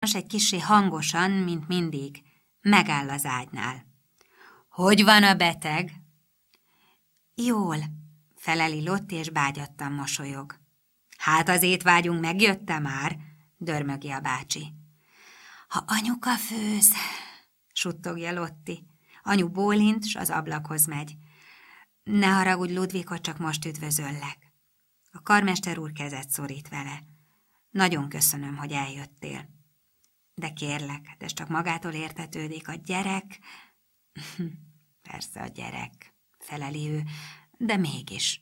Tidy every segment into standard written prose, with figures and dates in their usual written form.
s egy kissé hangosan, mint mindig, megáll az ágynál. Hogy van a beteg? Jól, feleli Lotti, és bágyattan mosolyog. Hát az étvágyunk megjötte már, dörmögi a bácsi. Ha anyuka főz, suttogja Lotti. Anyu bólint, s az ablakhoz megy. Ne haragudj, Ludvikot, csak most üdvözöllek. A karmester úr kezet szorít vele. Nagyon köszönöm, hogy eljöttél. De kérlek, ez csak magától értetődik, a gyerek... Persze a gyerek, feleli ő, de mégis.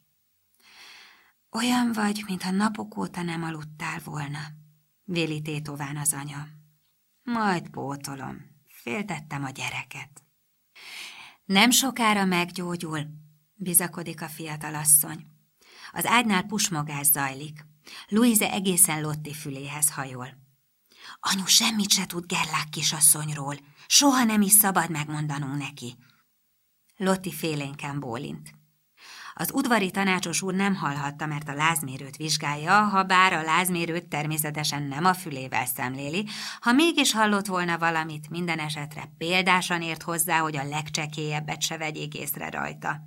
Olyan vagy, mintha napok óta nem aludtál volna, véli tétován az anya. Majd pótolom, féltettem a gyereket. Nem sokára meggyógyul, bizakodik a fiatalasszony. Az ágynál pusmogás zajlik. Louise egészen Lotti füléhez hajol. Anyu semmit se tud Gerlach kisasszonyról, soha nem is szabad megmondanunk neki. Lotti félénken bólint. Az udvari tanácsos úr nem hallhatta, mert a lázmérőt vizsgálja, ha bár a lázmérőt természetesen nem a fülével szemléli, ha mégis hallott volna valamit, minden esetre példásan ért hozzá, hogy a legcsekélyebbet se vegyék észre rajta.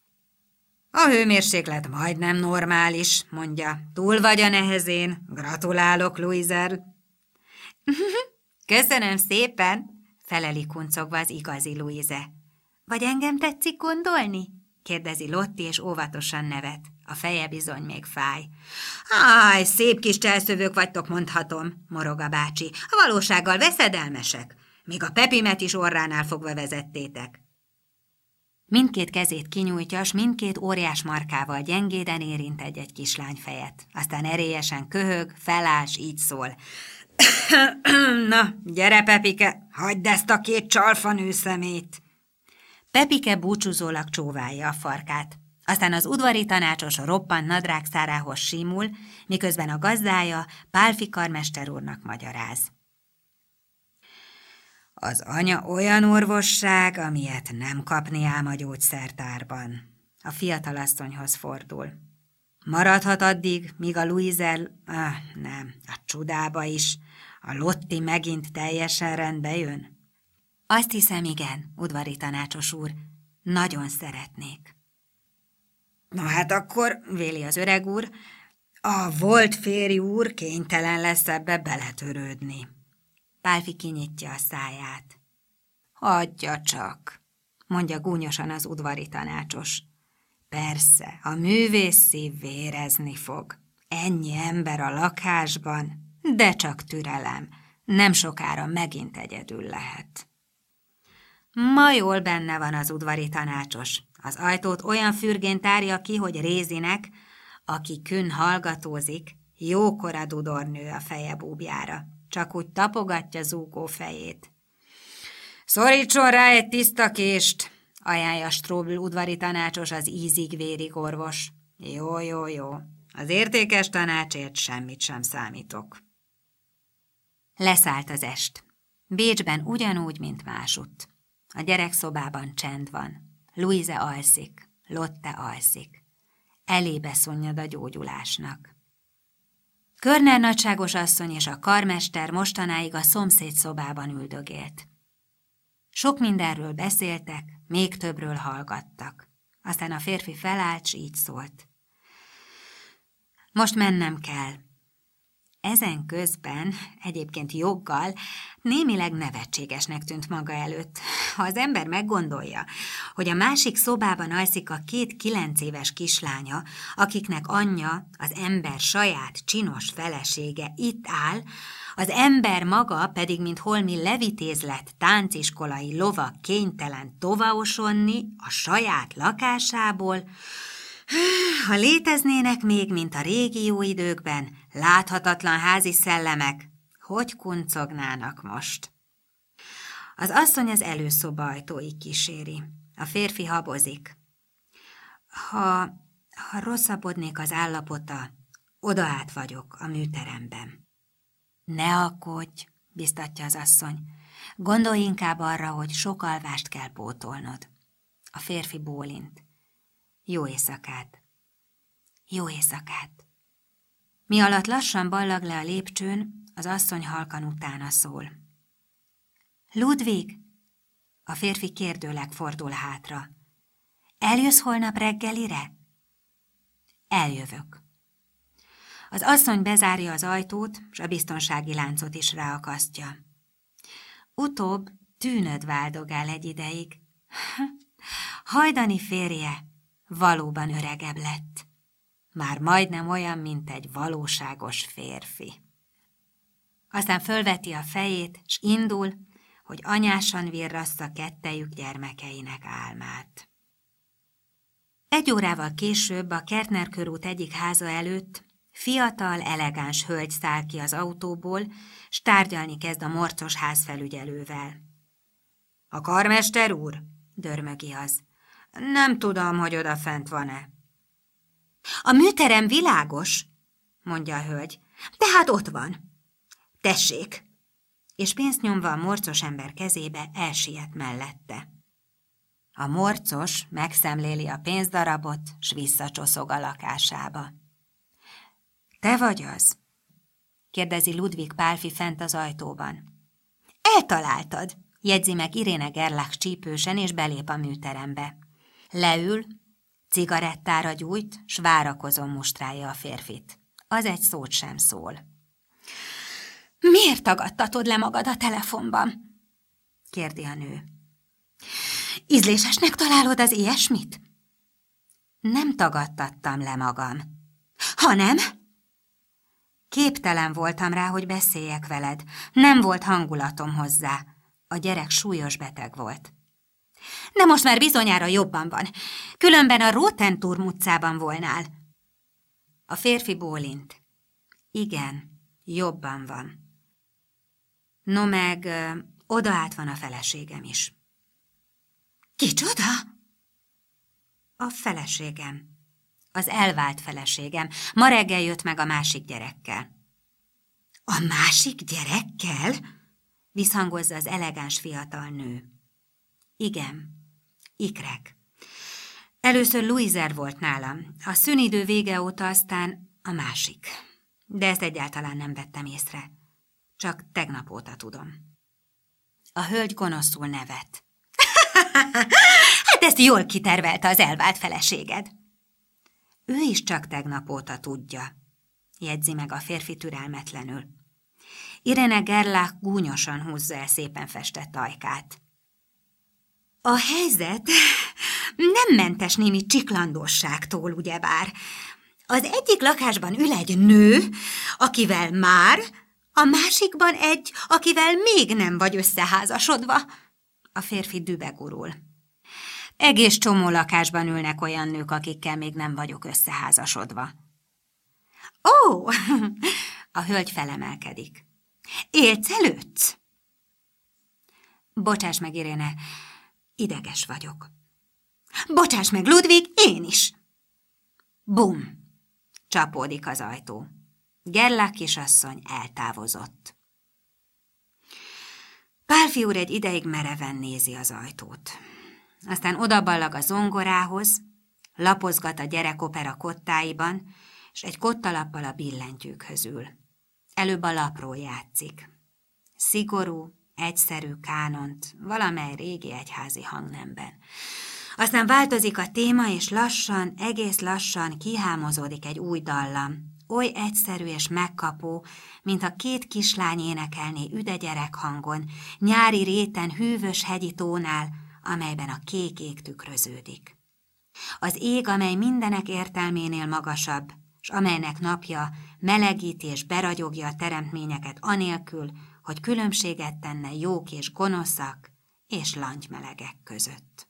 A hőmérséklet majdnem normális, mondja. Túl vagy a nehezén. Gratulálok, Louise. Köszönöm szépen, feleli kuncogva az igazi Louise. Vagy engem tetszik gondolni? Kérdezi Lotti, és óvatosan nevet. A feje bizony még fáj. Áj, szép kis cselszövők vagytok, mondhatom, morog a bácsi. A valósággal veszedelmesek. Még a Pepimet is orránál fogva vezettétek. Mindkét kezét kinyújtja, s mindkét óriás markával gyengéden érint egy kislány fejet. Aztán erélyesen köhög, feláll, s így szól. Na, gyere, Pepike, hagyd ezt a két csalfanő szemét! Pepike búcsúzólag csóválja a farkát. Aztán az udvari tanácsos roppant nadrágszárához símul, miközben a gazdája Pálffy karmester úrnak magyaráz. Az anya olyan orvosság, amilyet nem kapni ám a gyógyszertárban. A fiatalasszonyhoz fordul. Maradhat addig, míg a Louise, nem, a csudába is, a Lotti megint teljesen rendbe jön? Azt hiszem, igen, udvari tanácsos úr, nagyon szeretnék. Na hát akkor, véli az öreg úr, a volt férj úr kénytelen lesz ebbe beletörődni. Pálffy kinyitja a száját. Hagyja csak, mondja gúnyosan az udvari tanácsos. Persze, a művész szív vérezni fog. Ennyi ember a lakásban, de csak türelem, nem sokára megint egyedül lehet. Ma jól benne van az udvari tanácsos. Az ajtót olyan fürgén tárja ki, hogy Rézinek, aki künn hallgatózik, jókora dudornő a feje búbjára. Csak úgy tapogatja zúgó fejét. Szorítson rá egy tiszta kést, ajánlja Strobl udvari tanácsos, az ízig-vérig orvos. Jó. Az értékes tanácsért semmit sem számítok. Leszállt az est. Bécsben ugyanúgy, mint másutt. A gyerekszobában csend van. Louise alszik, Lotte alszik. Elébe szunnyad a gyógyulásnak. Körner nagyságos asszony és a karmester mostanáig a szomszéd szobában üldögélt. Sok mindenről beszéltek, még többről hallgattak. Aztán a férfi felállt, s így szólt. Most mennem kell. Ezen közben, egyébként joggal, némileg nevetségesnek tűnt maga előtt. Ha az ember meggondolja, hogy a másik szobában alszik a 2 9 éves kislánya, akiknek anyja, az ember saját csinos felesége itt áll, az ember maga pedig, mint holmi levitézlett tánciskolai lova kénytelen tovaosonni a saját lakásából, ha léteznének még, mint a régi jó időkben, láthatatlan házi szellemek, hogy kuncognának most? Az asszony az előszoba ajtóig kíséri. A férfi habozik. Ha rosszabbodnék az állapota, oda át vagyok a műteremben. Ne aggódj, biztatja az asszony. Gondolj inkább arra, hogy sok alvást kell pótolnod. A férfi bólint. Jó éjszakát. Jó éjszakát. Mi alatt lassan ballag le a lépcsőn, Az asszony halkan utána szól. Ludwig? A férfi kérdőleg fordul hátra. Eljössz holnap reggelire? Eljövök. Az asszony bezárja az ajtót, s a biztonsági láncot is ráakasztja. Utóbb tűnöd váldogál egy ideig. Hajdani férje valóban öregebb lett. Már majdnem olyan, mint egy valóságos férfi. Aztán fölveti a fejét, s indul, hogy anyásan virrassza kettejük gyermekeinek álmát. 1 órával később a Kertner körút egyik háza előtt fiatal, elegáns hölgy száll ki az autóból, s tárgyalni kezd a morcos házfelügyelővel. A karmester úr? Dörmögi az. Nem tudom, hogy odafent van-e. A műterem világos, mondja a hölgy, tehát ott van. Tessék! És pénzt nyomva a morcos ember kezébe elsiet mellette. A morcos megszemléli a pénzdarabot, s visszacsoszog a lakásába. Te vagy az? Kérdezi Ludwig Pálfi fent az ajtóban. Eltaláltad, jegyzi meg Iréne Gerlach csípősen, és belép a műterembe. Leül, cigarettára gyújt, s várakozón mustrálja a férfit. Az egy szót sem szól. Miért tagadtatod le magad a telefonban? Kérdi a nő. Ízlésesnek találod az ilyesmit? Nem tagadtattam le magam. Hanem? Képtelen voltam rá, hogy beszéljek veled. Nem volt hangulatom hozzá. A gyerek súlyos beteg volt. De most már bizonyára jobban van. Különben a Rotenturm utcában volnál. A férfi bólint. Igen, jobban van. No meg, odaállt van a feleségem is. Kicsoda? A feleségem. Az elvált feleségem. Ma reggel jött meg a másik gyerekkel. A másik gyerekkel? Visszhangozza az elegáns fiatal nő. Igen, ikrek. Először Louiser volt nálam, a szünidő vége óta aztán a másik. De ezt egyáltalán nem vettem észre. Csak tegnap óta tudom. A hölgy gonoszul nevet. Hát ezt jól kitervelte az elvált feleséged. Ő is csak tegnap óta tudja, jegyzi meg a férfi türelmetlenül. Iréne Gerlach gúnyosan húzza el szépen festett ajkát. A helyzet nem mentes némi csiklandosságtól, ugyebár. Az egyik lakásban ül egy nő, akivel már, a másikban egy, akivel még nem vagy összeházasodva. A férfi dübegurul. Egész csomó lakásban ülnek olyan nők, akikkel még nem vagyok összeházasodva. Ó, a hölgy felemelkedik. Élsz előtt? Bocsáss meg, Iréne, ideges vagyok. Bocsáss meg, Ludwig, én is. Bum! Csapódik az ajtó. Gerlach kisasszony eltávozott. Pálfi úr egy ideig mereven nézi az ajtót. Aztán odaballag a zongorához, lapozgat a gyerekopera kottáiban, és egy kottalappal a billentyűkhöz ül. Előbb a lapról játszik. Szigorú, egyszerű kánont, valamely régi egyházi hangnemben. Aztán változik a téma, és lassan, egész lassan kihámozódik egy új dallam, oly egyszerű és megkapó, mintha 2 kislány énekelné üde gyerekhangon, nyári réten hűvös hegyi tónál, amelyben a kék ég tükröződik. Az ég, amely mindenek értelménél magasabb, s amelynek napja melegíti és beragyogja a teremtményeket anélkül, hogy különbséget tenne jók és gonoszak és langymelegek között.